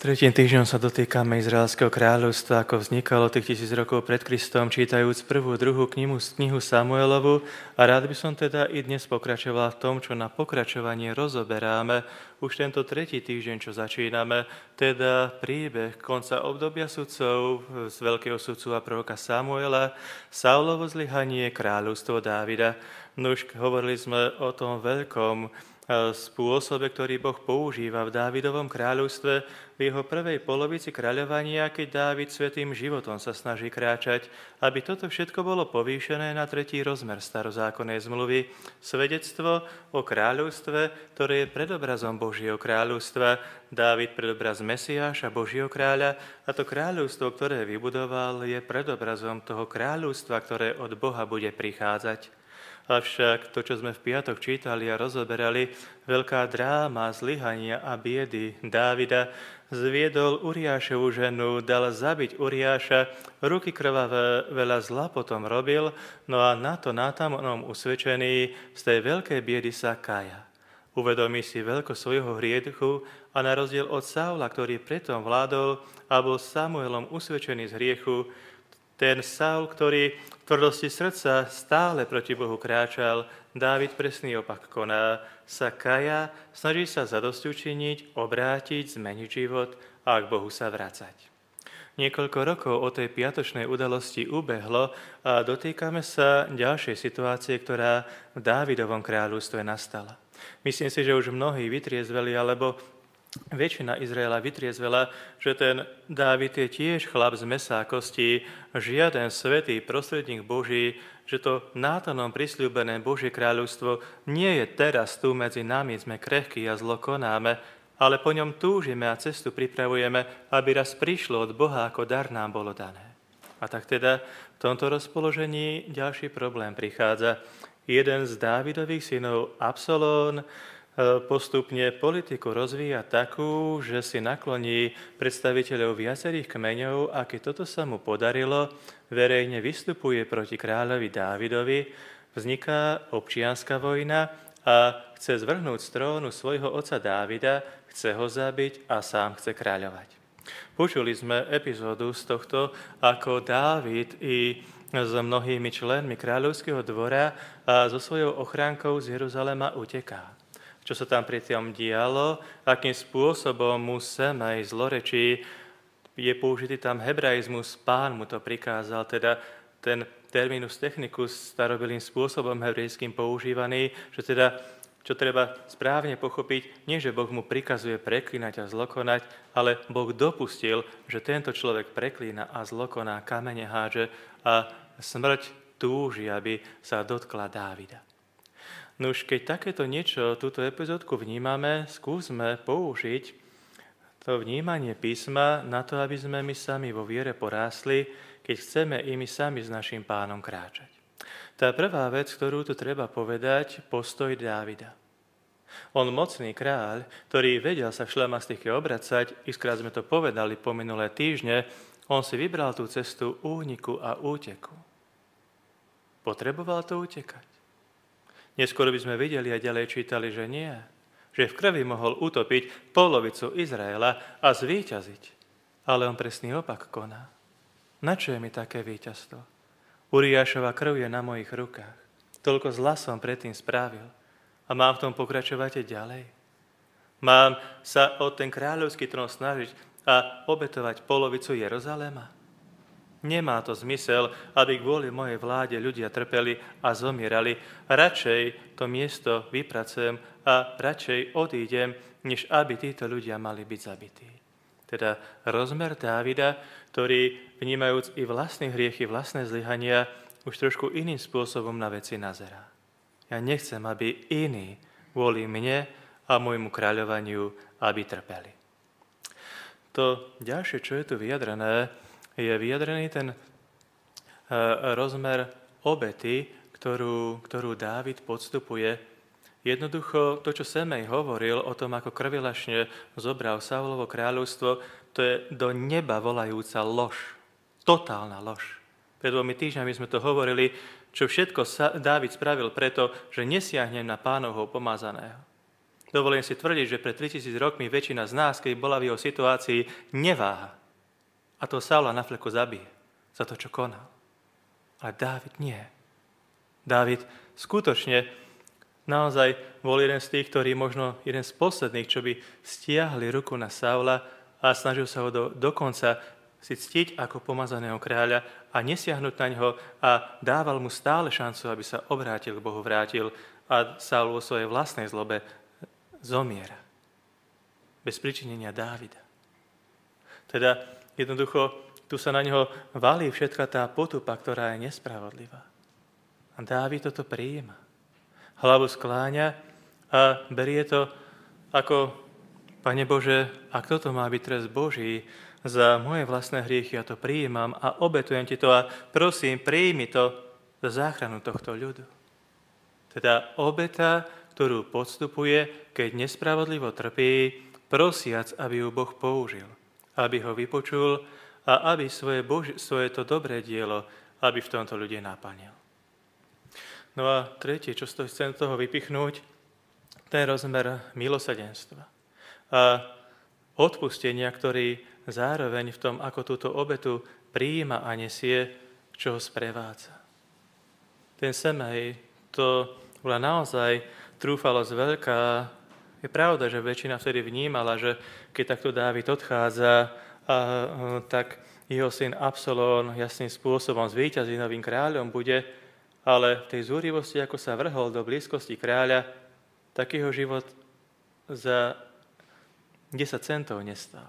Tretím týždňom sa dotýkame Izraelského kráľovstva, ako vznikalo tých 1000 rokov pred Kristom, čítajúc prvú, druhú knihu Samuelovu. A rád by som teda i dnes pokračoval v tom, čo na pokračovanie rozoberáme už tento tretí týždeň, čo začíname, teda príbeh konca obdobia sudcov z veľkého sudcu a proroka Samuela, Saulovo zlyhanie, kráľovstvo Dávida. Nuž, hovorili sme o tom veľkom spôsobe, ktorý Boh používa v Dávidovom kráľovstve v jeho prvej polovici kráľovania, keď Dávid svätým životom sa snaží kráčať, aby toto všetko bolo povýšené na tretí rozmer starozákonnej zmluvy, svedectvo o kráľovstve, ktoré je predobrazom Božieho kráľovstva, Dávid predobraz Mesiáša, Božieho kráľa, a to kráľovstvo, ktoré vybudoval, je predobrazom toho kráľovstva, ktoré od Boha bude prichádzať. Avšak to, čo sme v piatok čítali a rozoberali, veľká dráma, zlyhania a biedy Dávida, zviedol Uriášovu ženu, dal zabiť Uriáša, ruky krvavé, veľa zla potom robil, no a na to Nátanom usvedčený z tej veľkej biedy sa kája. Uvedomí si veľkosť svojho hriechu a na rozdiel od Saula, ktorý pretom vládol a bol Samuelom usvedčený z hriechu, ten Saul, ktorý v tvrdosti srdca stále proti Bohu kráčal, Dávid presný opak koná, sa kaja, snaží sa zadosťučiniť, obrátiť, zmeniť život a k Bohu sa vracať. Niekoľko rokov od tej piatočnej udalosti ubehlo a dotýkame sa ďalšej situácie, ktorá v Dávidovom kráľovstve nastala. Myslím si, že už mnohí vytriezveli, alebo väčšina Izraela vytriezvela, že ten Dávid je tiež chlap z mäsa a kostí, žiaden svätý prostredník Boží, že to Nátanom prisľúbené Božie kráľovstvo nie je teraz tu medzi nami, sme krehkí a zlo konáme, ale po ňom túžime a cestu pripravujeme, aby raz prišlo od Boha, ako dar nám bolo dané. A tak teda v tomto rozpoložení ďalší problém prichádza. Jeden z Dávidových synov, Absalón, postupne politiku rozvíja takú, že si nakloní predstaviteľov viacerých kmeňov a keď toto sa mu podarilo, verejne vystupuje proti kráľovi Dávidovi, vzniká občianska vojna a chce zvrhnúť z trónu svojho otca Dávida, chce ho zabiť a sám chce kráľovať. Počuli sme epizódu z tohto, ako Dávid i s mnohými členmi kráľovského dvora a so svojou ochránkou z Jeruzalema uteká. Čo sa tam pri tom dialo, akým spôsobom mu semej zlorečí, je použitý tam hebraizmus, Pán mu to prikázal, teda ten terminus technicus starobilým spôsobom hebrejským používaný, že teda, čo treba správne pochopiť, nie že Boh mu prikazuje preklínať a zlokonať, ale Boh dopustil, že tento človek preklína a zlokoná, kamene hádže a smrť túži, aby sa dotkla Dávida. Nuž, keď takéto niečo, túto epizódku vnímame, skúsme použiť to vnímanie písma na to, aby sme my sami vo viere porástli, keď chceme i my sami s našim Pánom kráčať. Tá prvá vec, ktorú tu treba povedať, postoj Dávida. On mocný kráľ, ktorý vedel sa v šlamastike obracať, iskrát sme to povedali po minulé týždne, on si vybral tú cestu úniku a úteku. Potreboval to utekať. Neskôr by sme videli a ďalej čítali, že nie. Že v krvi mohol utopiť polovicu Izraela a zvíťaziť. Ale on presný opak koná. Na čo je mi také víťazstvo? Uriášova krv je na mojich rukách. Toľko zla som predtým spravil. A mám v tom pokračovať aj ďalej. Mám sa o ten kráľovský trón snažiť a obetovať polovicu Jeruzalema? Nemá to zmysel, aby kvôli mojej vláde ľudia trpeli a zomierali. Radšej to miesto vypracujem a radšej odídem, než aby títo ľudia mali byť zabití. Teda rozmer Dávida, ktorý, vnímajúc i vlastné hriechy, vlastné zlyhania, už trošku iným spôsobom na veci nazerá. Ja nechcem, aby iní kvôli mne a môjmu kráľovaniu, aby trpeli. To ďalšie, čo je tu vyjadrené, je vyjadrený ten rozmer obety, ktorú Dávid podstupuje. Jednoducho, to, čo Semej hovoril o tom, ako krvilašne zobral Saulovo kráľovstvo, to je do neba volajúca lož. Totálna lož. Pred 2 týždňami sme to hovorili, čo všetko Dávid spravil preto, že nesiahnem na Pánovho pomazaného. Dovolím si tvrdiť, že pred 3000 rokmi väčšina z nás, keď bola v jeho situácii, neváha. A to Saula na fleku zabije za to, čo konal. Ale Dávid nie. Dávid skutočne naozaj bol jeden z tých, ktorí možno jeden z posledných, čo by stiahli ruku na Saula a snažil sa ho dokonca si ctiť ako pomazaného kráľa a nesiahnuť na ňo a dával mu stále šancu, aby sa obrátil k Bohu, vrátil a Saul vo svojej vlastnej zlobe zomiera. Bez pričinenia Dávida. Teda jednoducho tu sa na ňo valí všetka tá potupa, ktorá je nespravodlivá. A Dávid toto prijíma. Hlavu skláňa a berie to ako: Pane Bože, ak toto má byť trest Boží za moje vlastné hriechy, ja to prijímam a obetujem ti to a prosím, prijími to za záchranu tohto ľudu. Teda obeta, ktorú podstupuje, keď nespravodlivo trpí, prosiac, aby ju Boh použil, aby ho vypočul a aby svoje to dobré dielo, aby v tomto ľudí naplnil. No a tretie, čo chcem z toho vypichnúť, ten rozmer milosrdenstva a odpustenia, ktorý zároveň v tom, ako túto obetu prijíma a nesie, čo ho sprevádza. Ten Semej, to bola naozaj trúfalosť veľká. Je pravda, že väčšina vtedy vnímala, že keď takto Dávid odchádza, tak jeho syn Absalón jasným spôsobom zvíťazí, novým kráľom bude, ale v tej zúrivosti, ako sa vrhol do blízkosti kráľa, tak jeho život za 10 centov nestál.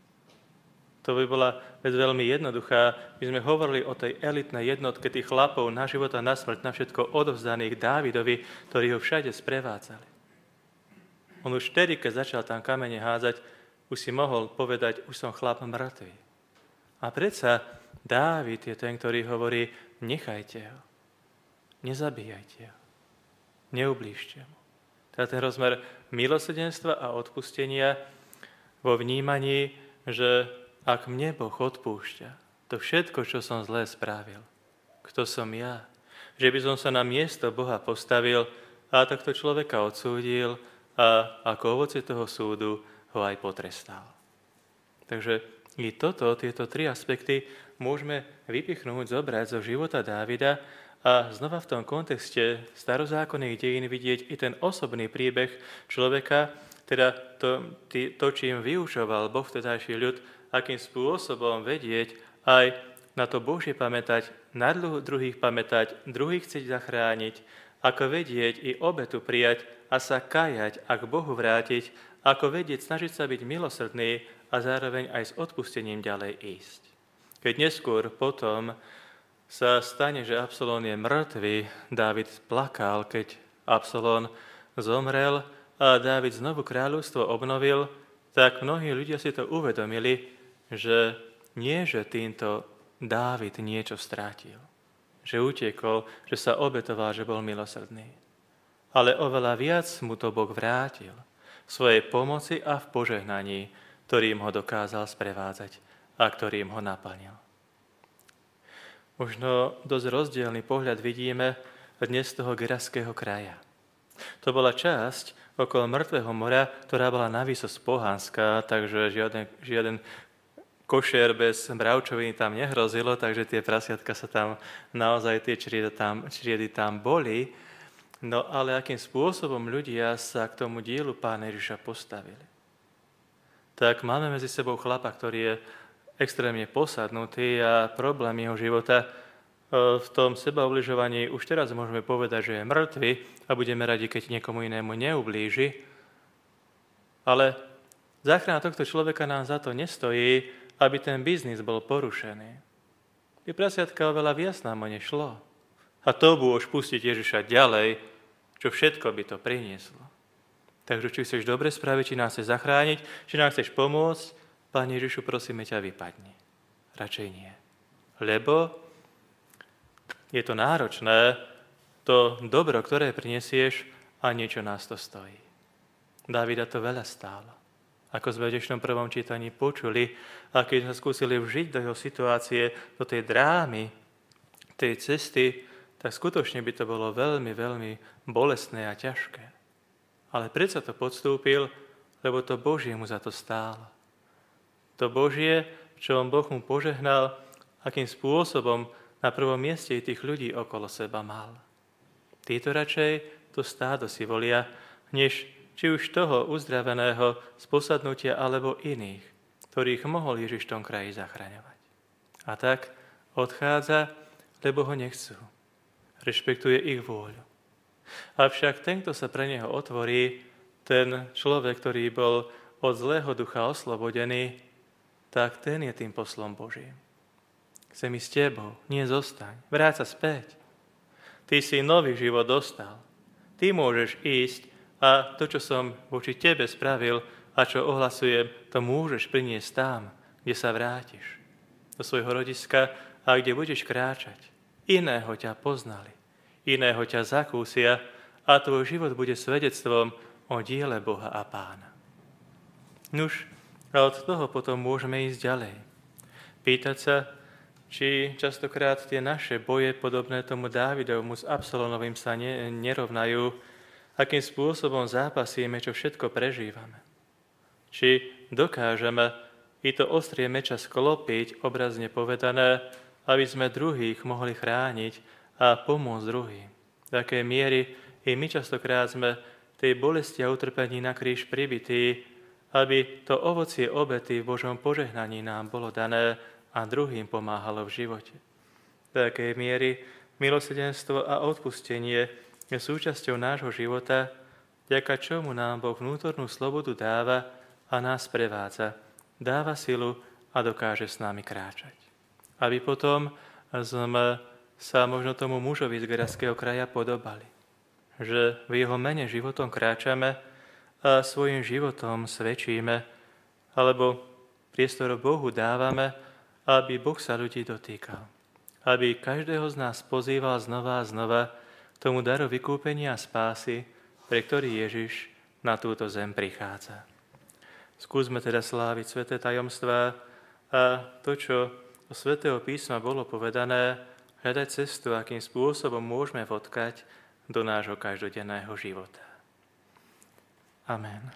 To by bola vec veľmi jednoduchá. My sme hovorili o tej elitnej jednotke tých chlapov na život a na smrť, na všetko odovzdaných Dávidovi, ktorí ho všade sprevádzali. On už vtedy, keď začal tam kamene hádzať, už si mohol povedať: už som chlap mŕtvý. A predsa Dávid je ten, ktorý hovorí: nechajte ho, nezabíjajte ho, neublížte mu. Teda ten rozmer milosrdenstva a odpustenia vo vnímaní, že ak mne Boh odpúšťa to všetko, čo som zlé spravil, kto som ja, že by som sa na miesto Boha postavil a takto človeka odsúdil a ako ovocie toho súdu ho aj potrestal. Takže i tieto tri aspekty môžeme vypichnúť, zobrať zo života Dávida a znova v tom kontexte starozákonných dejín vidieť i ten osobný príbeh človeka, teda to čím vyučoval Boh vtedajší ľud, akým spôsobom vedieť aj na to Božie pamätať, na druhých pamätať, druhých chcieť zachrániť, ako vedieť i obetu prijať a sa kajať a k Bohu vrátiť, ako vedieť snažiť sa byť milosrdný a zároveň aj s odpustením ďalej ísť. Keď neskôr potom sa stane, že Absalón je mŕtvý, Dávid plakal, keď Absalón zomrel a Dávid znovu kráľovstvo obnovil, tak mnohí ľudia si to uvedomili, že nie, že týmto Dávid niečo strátil, že utiekol, že sa obetoval, že bol milosrdný. Ale oveľa viac mu to Boh vrátil v svojej pomoci a v požehnaní, ktorým ho dokázal sprevádzať a ktorým ho naplnil. Možno dosť rozdielny pohľad vidíme dnes z toho Geraského kraja. To bola časť okolo Mŕtvého mora, ktorá bola navýsosť pohanská, takže žiaden košer bez mravčoviny tam nehrozilo, takže tie prasiatka sa tam, naozaj tie čriedy tam boli. No ale akým spôsobom ľudia sa k tomu dielu Pána Ježiša postavili. Tak máme medzi sebou chlapa, ktorý je extrémne posadnutý a problém jeho života v tom sebaubližovaní už teraz môžeme povedať, že je mŕtvy a budeme radi, keď niekomu inému neublíži. Ale záchrana tohto človeka nám za to nestojí, aby ten biznis bol porušený. Tie prasiatka oveľa viac nám o ne šlo. A to už pustiť Ježiša ďalej, čo všetko by to prinieslo. Takže či chceš dobre spraviť, či nás chceš zachrániť, či nám chceš pomôcť, Pane Ježišu, prosíme ťa, vypadni. Radšej nie. Lebo je to náročné, to dobro, ktoré prinesieš, a niečo nás to stojí. Dávida to veľa stálo. Ako sme v dnešnom prvom čítaní počuli, a keď sme skúsili vžiť do jeho situácie, do tej drámy, tej cesty, tak skutočne by to bolo veľmi, veľmi bolestné a ťažké. ale predsa to podstúpil, lebo to Božie mu za to stálo. To Božie, čo Boh mu požehnal, akým spôsobom na prvom mieste tých ľudí okolo seba mal. Títo radšej to stádo si volia, než či už toho uzdraveného z posadnutia alebo iných, ktorých mohol Ježiš v tom kraji zachraňovať. A tak odchádza, lebo ho nechcú. Rešpektuje ich vôľu. Avšak ten, kto sa pre neho otvorí, ten človek, ktorý bol od zlého ducha oslobodený, tak ten je tým poslom Božím. Chcem ísť s tebou, nie zostaň, vráť sa späť. Ty si nový život dostal. Ty môžeš ísť a to, čo som voči tebe spravil a čo ohlasujem, to môžeš priniesť tam, kde sa vrátiš. Do svojho rodiska a kde budeš kráčať. Iného ťa poznali, iného ťa zakúsia a tvoj život bude svedectvom o diele Boha a Pána. Nuž, a od toho potom môžeme ísť ďalej. Pýtať sa, či častokrát tie naše boje, podobné tomu Dávidovmu s Absalonovým, sa nerovnajú, akým spôsobom zápasíme, čo všetko prežívame. Či dokážeme i to ostrie meča sklopiť, obrazne povedané, aby sme druhých mohli chrániť a pomôcť druhým. V takej miery i my častokrát sme tej bolesti a utrpení na kríž pribití, aby to ovocie obety v Božom požehnaní nám bolo dané a druhým pomáhalo v živote. V takej miery milosrdenstvo a odpustenie je súčasťou nášho života, vďaka čomu nám Boh vnútornú slobodu dáva a nás prevádza, dáva silu a dokáže s nami kráčať. Aby potom sme sa možno tomu mužovi z Gerazského kraja podobali, že v jeho mene životom kráčame a svojim životom svedčíme, alebo priestor Bohu dávame, aby Boh sa ľudí dotýkal. Aby každého z nás pozýval znova a znova k tomu daru vykúpenia a spásy, pre ktorý Ježiš na túto zem prichádza. Skúsme teda sláviť sväté tajomstvá a to, čo do svätého písma bolo povedané, hľadať cestu, akým spôsobom môžeme vtkať do nášho každodenného života. Amen.